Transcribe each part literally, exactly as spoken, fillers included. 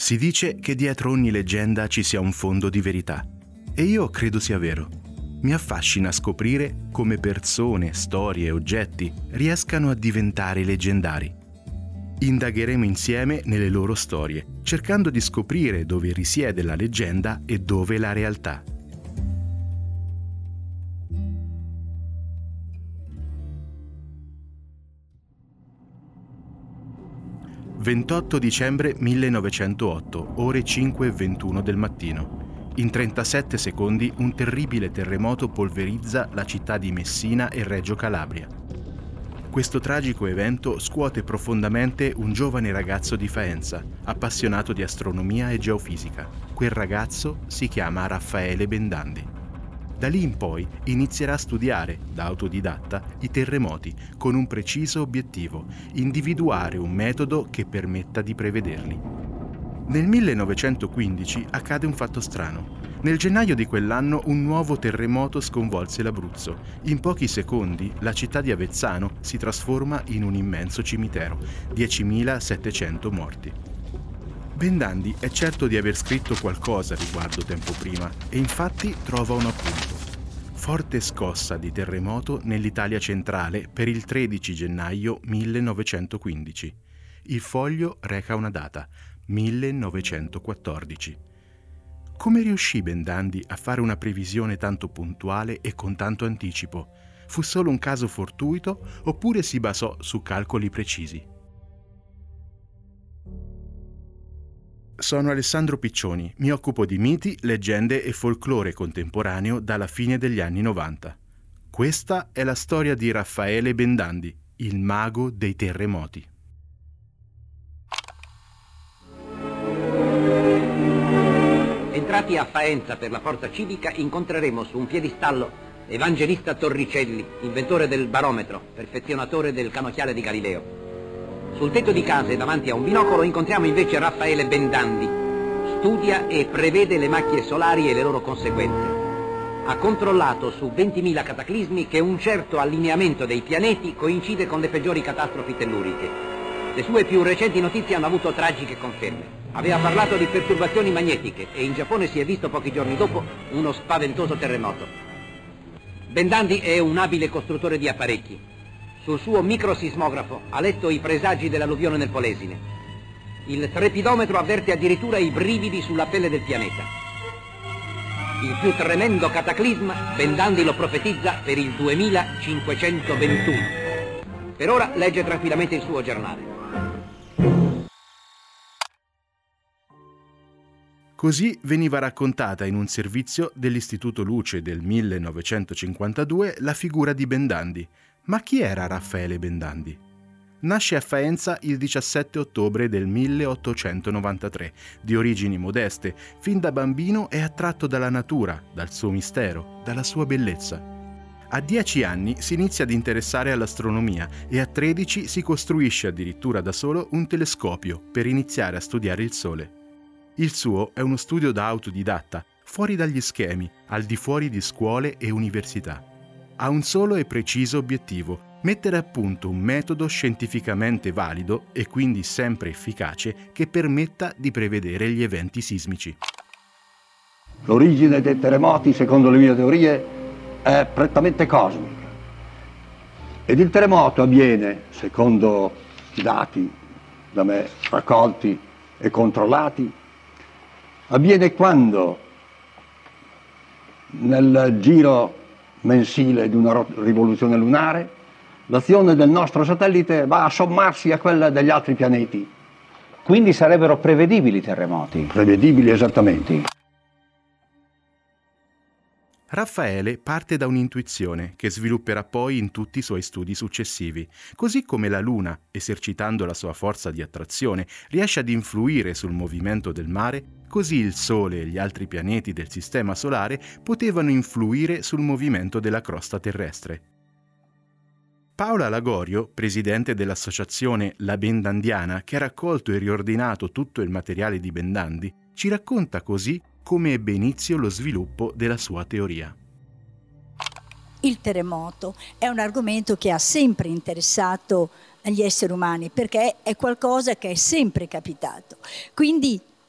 Si dice che dietro ogni leggenda ci sia un fondo di verità. E io credo sia vero. Mi affascina scoprire come persone, storie e oggetti riescano a diventare leggendari. Indagheremo insieme nelle loro storie, cercando di scoprire dove risiede la leggenda e dove la realtà. ventotto dicembre millenovecentootto, ore cinque e ventuno del mattino. In trentasette secondi un terribile terremoto polverizza la città di Messina e Reggio Calabria. Questo tragico evento scuote profondamente un giovane ragazzo di Faenza, appassionato di astronomia e geofisica. Quel ragazzo si chiama Raffaele Bendandi. Da lì in poi inizierà a studiare, da autodidatta, i terremoti con un preciso obiettivo: individuare un metodo che permetta di prevederli. Nel millenovecentoquindici accade un fatto strano. Nel gennaio di quell'anno un nuovo terremoto sconvolse l'Abruzzo. In pochi secondi la città di Avezzano si trasforma in un immenso cimitero, diecimilasettecento morti. Bendandi è certo di aver scritto qualcosa riguardo tempo prima e infatti trova un appunto. Forte scossa di terremoto nell'Italia centrale per il tredici gennaio millenovecentoquindici. Il foglio reca una data, millenovecentoquattordici. Come riuscì Bendandi a fare una previsione tanto puntuale e con tanto anticipo? Fu solo un caso fortuito oppure si basò su calcoli precisi? Sono Alessandro Piccioni, mi occupo di miti, leggende e folklore contemporaneo dalla fine degli anni novanta. Questa è la storia di Raffaele Bendandi, il mago dei terremoti. Entrati a Faenza per la forza civica, incontreremo su un piedistallo Evangelista Torricelli, inventore del barometro, perfezionatore del cannocchiale di Galileo. Sul tetto di casa e davanti a un binocolo incontriamo invece Raffaele Bendandi. Studia e prevede le macchie solari e le loro conseguenze. Ha controllato su ventimila cataclismi che un certo allineamento dei pianeti coincide con le peggiori catastrofi telluriche. Le sue più recenti notizie hanno avuto tragiche conferme. Aveva parlato di perturbazioni magnetiche e in Giappone si è visto pochi giorni dopo uno spaventoso terremoto. Bendandi è un abile costruttore di apparecchi. Sul suo microsismografo ha letto i presagi dell'alluvione nel Polesine. Il trepidometro avverte addirittura i brividi sulla pelle del pianeta. Il più tremendo cataclisma Bendandi lo profetizza per il duemilacinquecentoventuno. Per ora legge tranquillamente il suo giornale. Così veniva raccontata in un servizio dell'Istituto Luce del millenovecentocinquantadue la figura di Bendandi. Ma chi era Raffaele Bendandi? Nasce a Faenza il diciassette ottobre del milleottocentonovantatré, di origini modeste. Fin da bambino è attratto dalla natura, dal suo mistero, dalla sua bellezza. A dieci anni si inizia ad interessare all'astronomia e a tredici si costruisce addirittura da solo un telescopio per iniziare a studiare il Sole. Il suo è uno studio da autodidatta, fuori dagli schemi, al di fuori di scuole e università. Ha un solo e preciso obiettivo: mettere a punto un metodo scientificamente valido e quindi sempre efficace che permetta di prevedere gli eventi sismici. L'origine dei terremoti, secondo le mie teorie, è prettamente cosmica. Ed il terremoto avviene, secondo i dati da me raccolti e controllati, avviene quando nel giro mensile di una rivoluzione lunare l'azione del nostro satellite va a sommarsi a quella degli altri pianeti. Quindi sarebbero prevedibili i terremoti? Prevedibili, esattamente. Raffaele parte da un'intuizione che svilupperà poi in tutti i suoi studi successivi. Così come la Luna, esercitando la sua forza di attrazione, riesce ad influire sul movimento del mare, così il Sole e gli altri pianeti del Sistema Solare potevano influire sul movimento della crosta terrestre. Paola Lagorio, presidente dell'associazione La Bendandiana, che ha raccolto e riordinato tutto il materiale di Bendandi, ci racconta così come ebbe inizio lo sviluppo della sua teoria. Il terremoto è un argomento che ha sempre interessato gli esseri umani perché è qualcosa che è sempre capitato. Quindi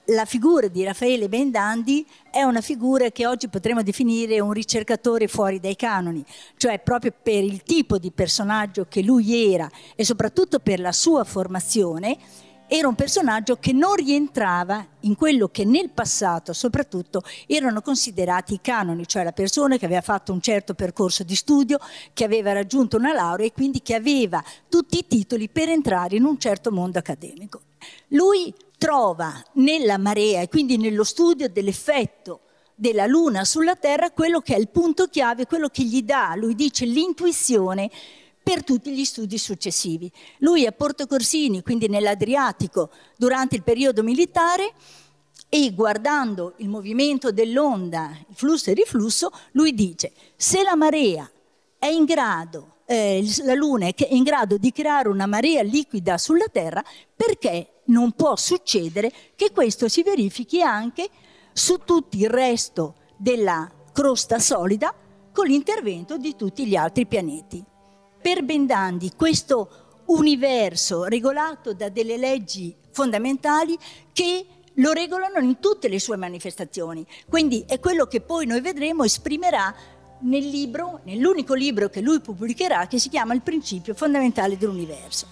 la figura di Raffaele Bendandi è una figura che oggi potremmo definire un ricercatore fuori dai canoni, cioè proprio per il tipo di personaggio che lui era e soprattutto per la sua formazione, era un personaggio che non rientrava in quello che nel passato soprattutto erano considerati i canoni, cioè la persona che aveva fatto un certo percorso di studio, che aveva raggiunto una laurea e quindi che aveva tutti i titoli per entrare in un certo mondo accademico. Lui trova nella marea e quindi nello studio dell'effetto della Luna sulla Terra quello che è il punto chiave, quello che gli dà, lui dice, l'intuizione per tutti gli studi successivi. Lui a Porto Corsini, quindi nell'Adriatico, durante il periodo militare, e guardando il movimento dell'onda, il flusso e il riflusso, lui dice: se la marea è in grado, eh, la Luna è in grado di creare una marea liquida sulla Terra, perché non può succedere che questo si verifichi anche su tutto il resto della crosta solida con l'intervento di tutti gli altri pianeti. Per Bendandi questo universo regolato da delle leggi fondamentali che lo regolano in tutte le sue manifestazioni, quindi è quello che poi noi vedremo esprimerà nel libro, nell'unico libro che lui pubblicherà, che si chiama Il principio fondamentale dell'universo.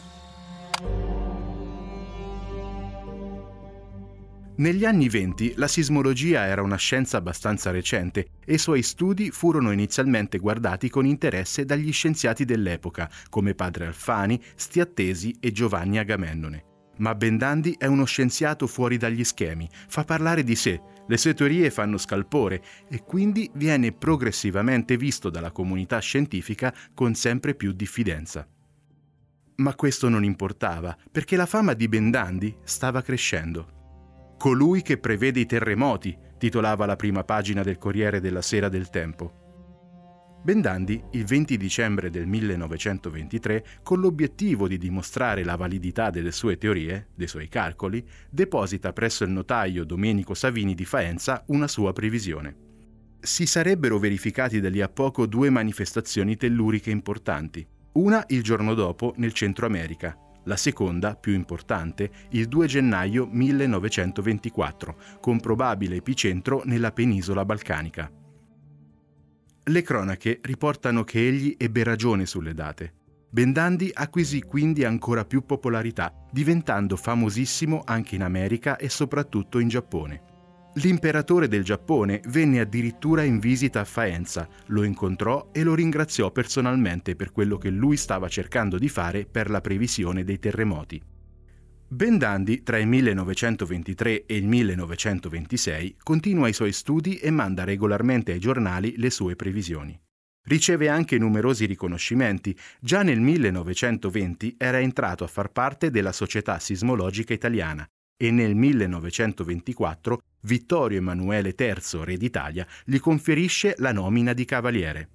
Negli anni venti la sismologia era una scienza abbastanza recente e i suoi studi furono inizialmente guardati con interesse dagli scienziati dell'epoca, come padre Alfani, Stiattesi e Giovanni Agamennone. Ma Bendandi è uno scienziato fuori dagli schemi, fa parlare di sé, le sue teorie fanno scalpore e quindi viene progressivamente visto dalla comunità scientifica con sempre più diffidenza. Ma questo non importava, perché la fama di Bendandi stava crescendo. Colui che prevede i terremoti, titolava la prima pagina del Corriere della Sera del Tempo. Bendandi, il venti dicembre del millenovecentoventitré, con l'obiettivo di dimostrare la validità delle sue teorie, dei suoi calcoli, deposita presso il notaio Domenico Savini di Faenza una sua previsione. Si sarebbero verificati da lì a poco due manifestazioni telluriche importanti, una il giorno dopo nel Centro America, la seconda, più importante, il due gennaio millenovecentoventiquattro, con probabile epicentro nella penisola balcanica. Le cronache riportano che egli ebbe ragione sulle date. Bendandi acquisì quindi ancora più popolarità, diventando famosissimo anche in America e soprattutto in Giappone. L'imperatore del Giappone venne addirittura in visita a Faenza, lo incontrò e lo ringraziò personalmente per quello che lui stava cercando di fare per la previsione dei terremoti. Bendandi, tra il millenovecentoventitré e il millenovecentoventisei, continua i suoi studi e manda regolarmente ai giornali le sue previsioni. Riceve anche numerosi riconoscimenti. Già nel millenovecentoventi era entrato a far parte della Società Sismologica Italiana e nel millenovecentoventiquattro Vittorio Emanuele terzo, re d'Italia, gli conferisce la nomina di cavaliere.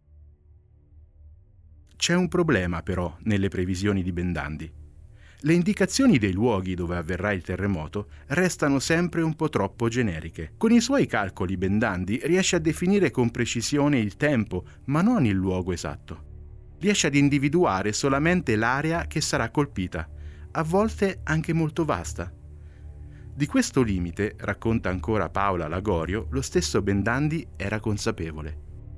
C'è un problema però nelle previsioni di Bendandi. Le indicazioni dei luoghi dove avverrà il terremoto restano sempre un po' troppo generiche. Con i suoi calcoli Bendandi riesce a definire con precisione il tempo, ma non il luogo esatto. Riesce ad individuare solamente l'area che sarà colpita, a volte anche molto vasta. Di questo limite, racconta ancora Paola Lagorio, lo stesso Bendandi era consapevole.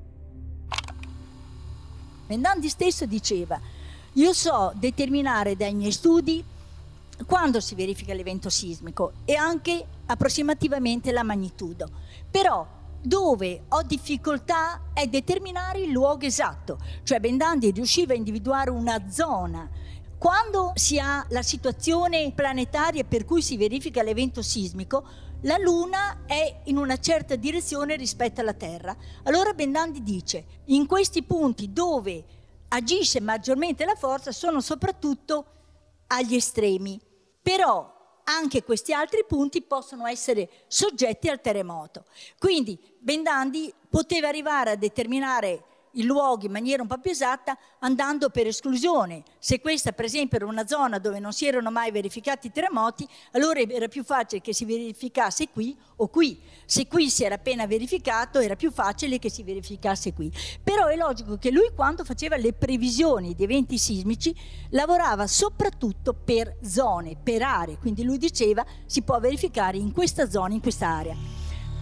Bendandi stesso diceva: io so determinare dai miei studi quando si verifica l'evento sismico e anche approssimativamente la magnitudo, però dove ho difficoltà è determinare il luogo esatto, cioè Bendandi riusciva a individuare una zona. Quando si ha la situazione planetaria per cui si verifica l'evento sismico, la Luna è in una certa direzione rispetto alla Terra. Allora Bendandi dice: in questi punti dove agisce maggiormente la forza sono soprattutto agli estremi, però anche questi altri punti possono essere soggetti al terremoto. Quindi Bendandi poteva arrivare a determinare i luoghi in maniera un po' più esatta andando per esclusione. Se questa per esempio era una zona dove non si erano mai verificati terremoti, allora era più facile che si verificasse qui o qui. Se qui si era appena verificato era più facile che si verificasse qui. Però è logico che lui, quando faceva le previsioni di eventi sismici, lavorava soprattutto per zone, per aree, quindi lui diceva si può verificare in questa zona, in questa area.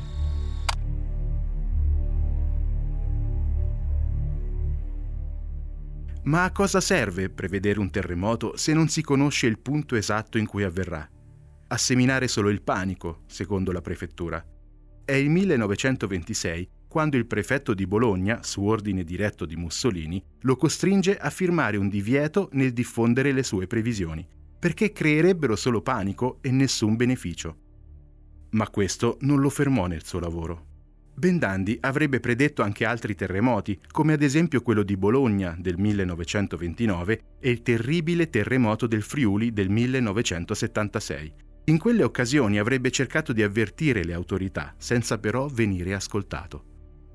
Ma a cosa serve prevedere un terremoto se non si conosce il punto esatto in cui avverrà? A seminare solo il panico, secondo la prefettura. È il millenovecentoventisei quando il prefetto di Bologna, su ordine diretto di Mussolini, lo costringe a firmare un divieto nel diffondere le sue previsioni, perché creerebbero solo panico e nessun beneficio. Ma questo non lo fermò nel suo lavoro. Bendandi avrebbe predetto anche altri terremoti, come ad esempio quello di Bologna del millenovecentoventinove e il terribile terremoto del Friuli del millenovecentosettantasei. In quelle occasioni avrebbe cercato di avvertire le autorità, senza però venire ascoltato.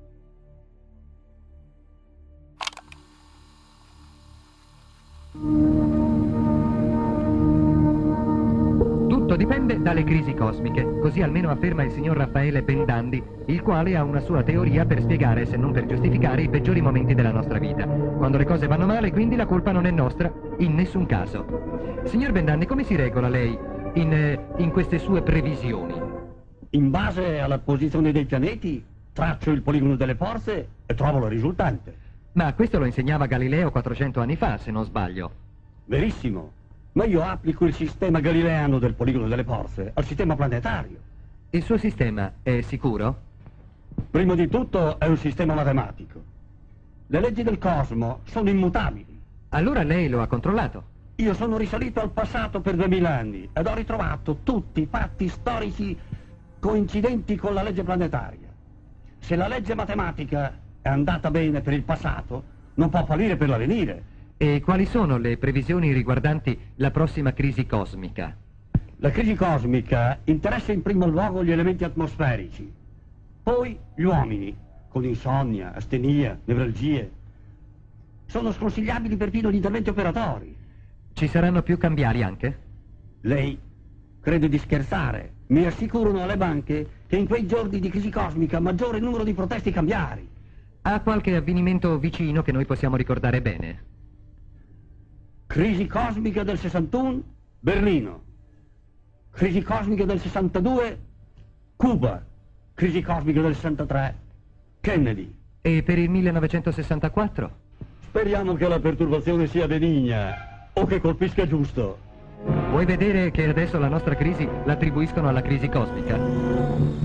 Tutto dipende dalle crisi cosmiche, così almeno afferma il signor Raffaele Bendandi, il quale ha una sua teoria per spiegare, se non per giustificare, i peggiori momenti della nostra vita. Quando le cose vanno male, quindi la colpa non è nostra, in nessun caso. Signor Bendandi, come si regola lei in, in queste sue previsioni? In base alla posizione dei pianeti, traccio il poligono delle forze e trovo la risultante. Ma questo lo insegnava Galileo quattrocento anni fa, se non sbaglio. Verissimo. Ma io applico il sistema galileano del poligono delle forze al sistema planetario. Il suo sistema è sicuro? Prima di tutto è un sistema matematico. Le leggi del cosmo sono immutabili. Allora lei lo ha controllato? Io sono risalito al passato per duemila anni ed ho ritrovato tutti i fatti storici coincidenti con la legge planetaria. Se la legge matematica è andata bene per il passato, non può fallire per l'avvenire. E quali sono le previsioni riguardanti la prossima crisi cosmica? La crisi cosmica interessa in primo luogo gli elementi atmosferici, poi gli uomini, con insonnia, astenia, nevralgie. Sono sconsigliabili perfino gli interventi operatori. Ci saranno più cambiali anche? Lei crede di scherzare. Mi assicurano le banche che in quei giorni di crisi cosmica maggiore numero di protesti cambiari. Ha qualche avvenimento vicino che noi possiamo ricordare bene? Crisi cosmica del sessantuno, Berlino. Crisi cosmica del sessantadue, Cuba. Crisi cosmica del sessantatré, Kennedy. E per il millenovecentosessantaquattro? Speriamo che la perturbazione sia benigna o che colpisca giusto. Vuoi vedere che adesso la nostra crisi l'attribuiscono alla crisi cosmica?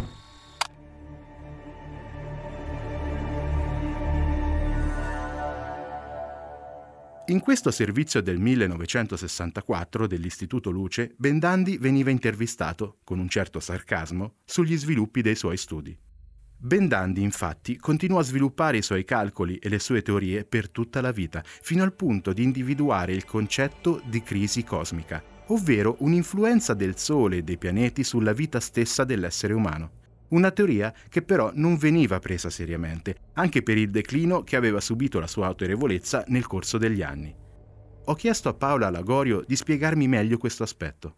In questo servizio del millenovecentosessantaquattro dell'Istituto Luce, Bendandi veniva intervistato, con un certo sarcasmo, sugli sviluppi dei suoi studi. Bendandi, infatti, continuò a sviluppare i suoi calcoli e le sue teorie per tutta la vita, fino al punto di individuare il concetto di crisi cosmica, ovvero un'influenza del Sole e dei pianeti sulla vita stessa dell'essere umano. Una teoria che però non veniva presa seriamente, anche per il declino che aveva subito la sua autorevolezza nel corso degli anni. Ho chiesto a Paola Lagorio di spiegarmi meglio questo aspetto.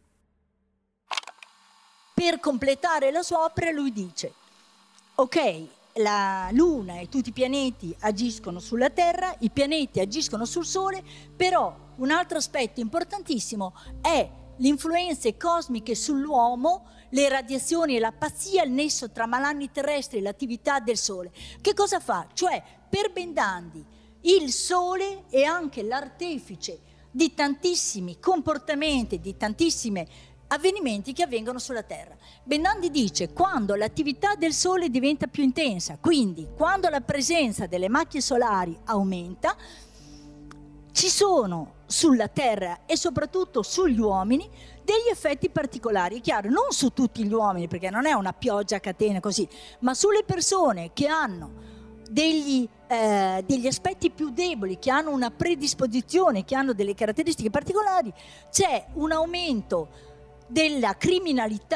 Per completare la sua opera lui dice: ok, la Luna e tutti i pianeti agiscono sulla Terra, i pianeti agiscono sul Sole, però un altro aspetto importantissimo è le influenze cosmiche sull'uomo, le radiazioni e la pazzia, il nesso tra malanni terrestri e l'attività del Sole. Che cosa fa? Cioè, per Bendandi, il Sole è anche l'artefice di tantissimi comportamenti, di tantissimi avvenimenti che avvengono sulla Terra. Bendandi dice: quando l'attività del Sole diventa più intensa, quindi quando la presenza delle macchie solari aumenta, ci sono sulla Terra e soprattutto sugli uomini degli effetti particolari. È chiaro, non su tutti gli uomini, perché non è una pioggia a catene così, ma sulle persone che hanno degli, eh, degli aspetti più deboli, che hanno una predisposizione, che hanno delle caratteristiche particolari, c'è un aumento della criminalità,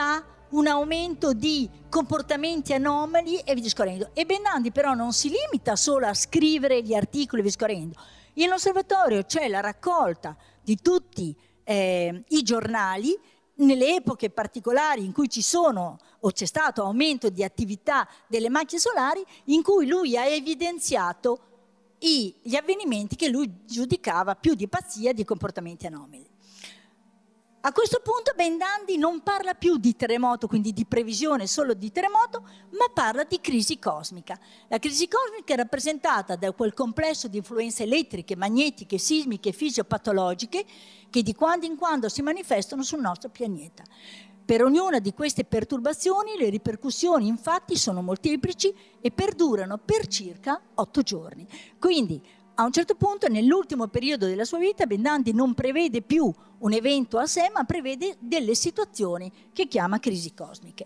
un aumento di comportamenti anomali e via discorrendo. E Bendandi però non si limita solo a scrivere gli articoli e via discorrendo. In osservatorio c'è la raccolta di tutti eh, i giornali nelle epoche particolari in cui ci sono o c'è stato aumento di attività delle macchine solari, in cui lui ha evidenziato i, gli avvenimenti che lui giudicava più di pazzia, di comportamenti anomali. A questo punto Bendandi non parla più di terremoto, quindi di previsione solo di terremoto, ma parla di crisi cosmica. La crisi cosmica è rappresentata da quel complesso di influenze elettriche, magnetiche, sismiche e fisiopatologiche che di quando in quando si manifestano sul nostro pianeta. Per ognuna di queste perturbazioni le ripercussioni infatti sono molteplici e perdurano per circa otto giorni. Quindi a un certo punto, nell'ultimo periodo della sua vita, Bendandi non prevede più un evento a sé, ma prevede delle situazioni che chiama crisi cosmiche.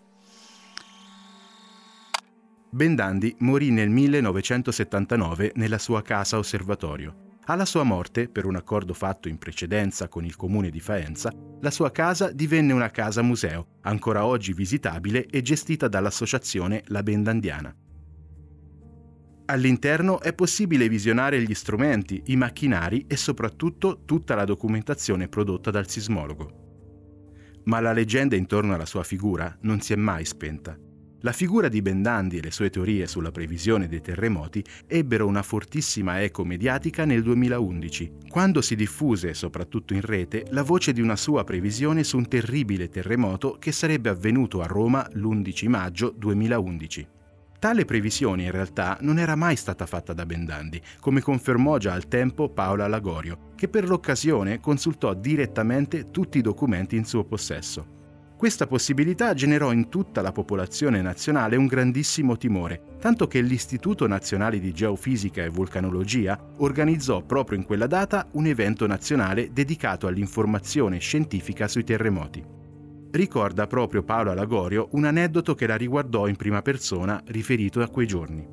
Bendandi morì nel millenovecentosettantanove nella sua casa osservatorio. Alla sua morte, per un accordo fatto in precedenza con il comune di Faenza, la sua casa divenne una casa museo, ancora oggi visitabile e gestita dall'associazione La Bendandiana. All'interno è possibile visionare gli strumenti, i macchinari e soprattutto tutta la documentazione prodotta dal sismologo. Ma la leggenda intorno alla sua figura non si è mai spenta. La figura di Bendandi e le sue teorie sulla previsione dei terremoti ebbero una fortissima eco mediatica nel duemilaundici, quando si diffuse, soprattutto in rete, la voce di una sua previsione su un terribile terremoto che sarebbe avvenuto a Roma l'undici maggio duemilaundici. Tale previsione in realtà non era mai stata fatta da Bendandi, come confermò già al tempo Paola Lagorio, che per l'occasione consultò direttamente tutti i documenti in suo possesso. Questa possibilità generò in tutta la popolazione nazionale un grandissimo timore, tanto che l'Istituto Nazionale di Geofisica e Vulcanologia organizzò proprio in quella data un evento nazionale dedicato all'informazione scientifica sui terremoti. Ricorda proprio Paola Lagorio un aneddoto che la riguardò in prima persona riferito a quei giorni.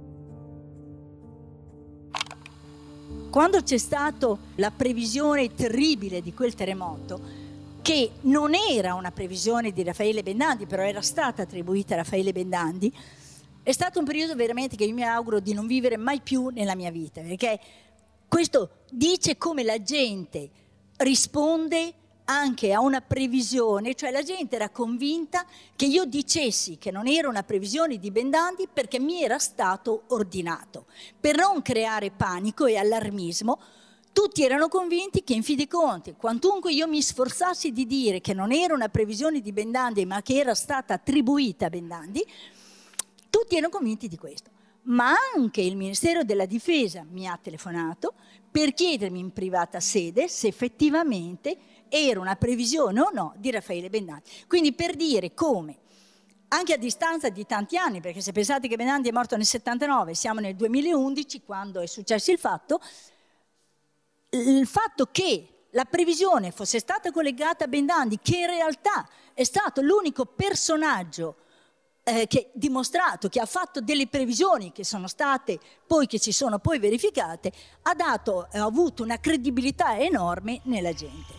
Quando c'è stata la previsione terribile di quel terremoto, che non era una previsione di Raffaele Bendandi, però era stata attribuita a Raffaele Bendandi, è stato un periodo veramente che io mi auguro di non vivere mai più nella mia vita, perché questo dice come la gente risponde anche a una previsione, cioè la gente era convinta che io dicessi che non era una previsione di Bendandi perché mi era stato ordinato. Per non creare panico e allarmismo, tutti erano convinti che in fin dei conti, quantunque io mi sforzassi di dire che non era una previsione di Bendandi ma che era stata attribuita a Bendandi, tutti erano convinti di questo. Ma anche il Ministero della Difesa mi ha telefonato per chiedermi in privata sede se effettivamente era una previsione o no di Raffaele Bendandi. Quindi per dire come, anche a distanza di tanti anni, perché se pensate che Bendandi è morto nel settantanove, siamo nel duemilaundici, quando è successo il fatto, il fatto che la previsione fosse stata collegata a Bendandi, che in realtà è stato l'unico personaggio eh, che dimostrato, che ha fatto delle previsioni che sono state poi, che si sono poi verificate, ha dato, ha avuto una credibilità enorme nella gente.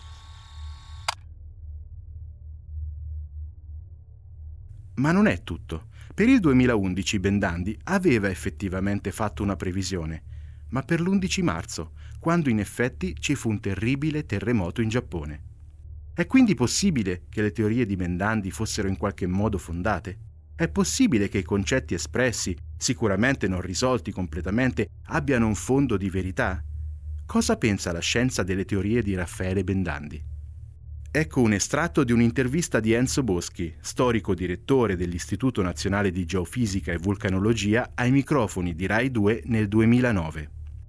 Ma non è tutto. Per il duemilaundici Bendandi aveva effettivamente fatto una previsione, ma per l'undici marzo, quando in effetti ci fu un terribile terremoto in Giappone. È quindi possibile che le teorie di Bendandi fossero in qualche modo fondate? È possibile che i concetti espressi, sicuramente non risolti completamente, abbiano un fondo di verità? Cosa pensa la scienza delle teorie di Raffaele Bendandi? Ecco un estratto di un'intervista di Enzo Boschi, storico direttore dell'Istituto Nazionale di Geofisica e Vulcanologia, ai microfoni di Rai due nel duemilanove.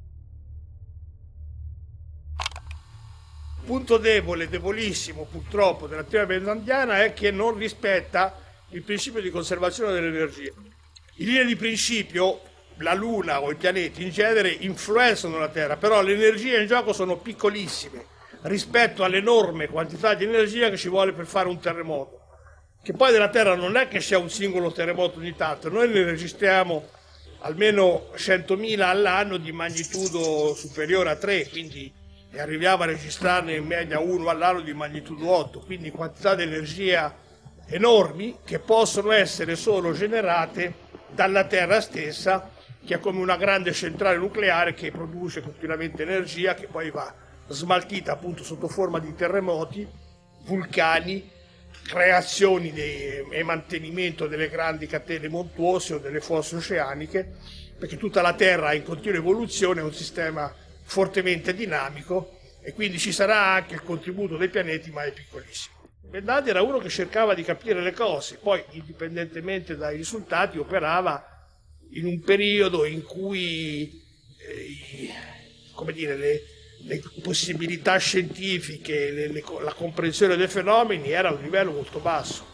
Punto debole, debolissimo purtroppo della teoria bendandiana è che non rispetta il principio di conservazione dell'energia. In linea di principio la Luna o i pianeti in genere influenzano la Terra, però le energie in gioco sono piccolissime rispetto all'enorme quantità di energia che ci vuole per fare un terremoto, che poi della Terra non è che sia un singolo terremoto ogni tanto, noi ne registriamo almeno centomila all'anno di magnitudo superiore a tre, quindi e arriviamo a registrarne in media uno all'anno di magnitudo otto, quindi quantità di energia enormi che possono essere solo generate dalla Terra stessa, che è come una grande centrale nucleare che produce continuamente energia che poi va smaltita appunto sotto forma di terremoti, vulcani, creazioni dei, e mantenimento delle grandi catene montuose o delle fosse oceaniche, perché tutta la Terra è in continua evoluzione, è un sistema fortemente dinamico e quindi ci sarà anche il contributo dei pianeti, ma è piccolissimo. Bendandi era uno che cercava di capire le cose, poi indipendentemente dai risultati operava in un periodo in cui eh, come dire, le, le possibilità scientifiche, le, le, la comprensione dei fenomeni era a un livello molto basso.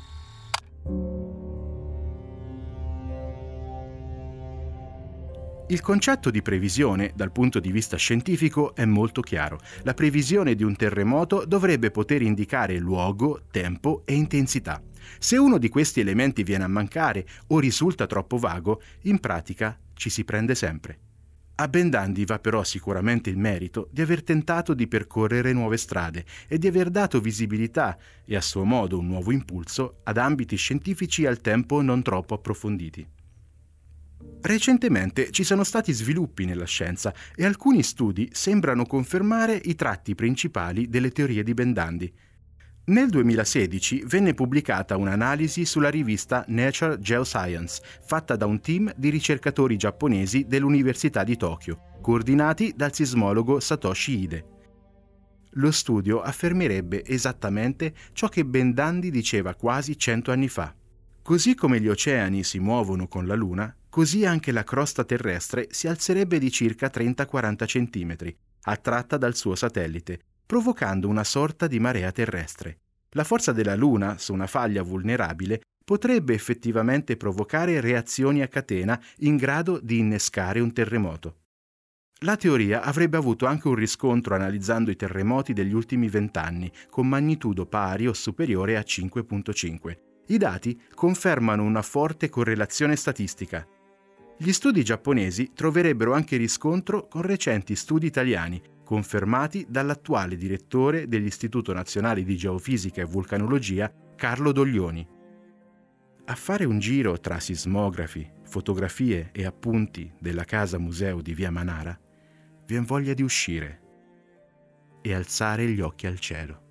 Il concetto di previsione, dal punto di vista scientifico, è molto chiaro. La previsione di un terremoto dovrebbe poter indicare luogo, tempo e intensità. Se uno di questi elementi viene a mancare o risulta troppo vago, in pratica ci si prende sempre. A Bendandi va però sicuramente il merito di aver tentato di percorrere nuove strade e di aver dato visibilità e a suo modo un nuovo impulso ad ambiti scientifici al tempo non troppo approfonditi. Recentemente ci sono stati sviluppi nella scienza e alcuni studi sembrano confermare i tratti principali delle teorie di Bendandi. Nel duemilasedici venne pubblicata un'analisi sulla rivista Nature Geoscience, fatta da un team di ricercatori giapponesi dell'Università di Tokyo, coordinati dal sismologo Satoshi Ide. Lo studio affermerebbe esattamente ciò che Bendandi diceva quasi cento anni fa. Così come gli oceani si muovono con la Luna, così anche la crosta terrestre si alzerebbe di circa trenta quaranta centimetri, attratta dal suo satellite, provocando una sorta di marea terrestre. La forza della Luna su una faglia vulnerabile potrebbe effettivamente provocare reazioni a catena in grado di innescare un terremoto. La teoria avrebbe avuto anche un riscontro analizzando i terremoti degli ultimi vent'anni, con magnitudo pari o superiore a cinque virgola cinque. I dati confermano una forte correlazione statistica. Gli studi giapponesi troverebbero anche riscontro con recenti studi italiani, confermati dall'attuale direttore dell'Istituto Nazionale di Geofisica e Vulcanologia, Carlo Doglioni. A fare un giro tra sismografi, fotografie e appunti della casa museo di Via Manara, vien voglia di uscire e alzare gli occhi al cielo.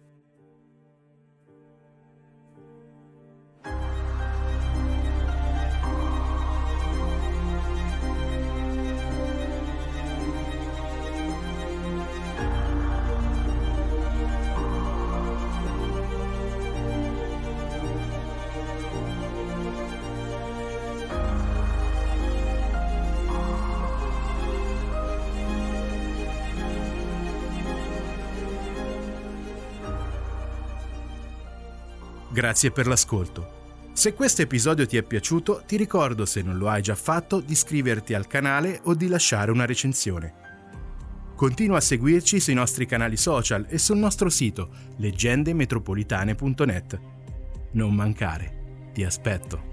Grazie per l'ascolto. Se questo episodio ti è piaciuto, ti ricordo, se non lo hai già fatto, di iscriverti al canale o di lasciare una recensione. Continua a seguirci sui nostri canali social e sul nostro sito leggende metropolitane punto net. Non mancare, ti aspetto.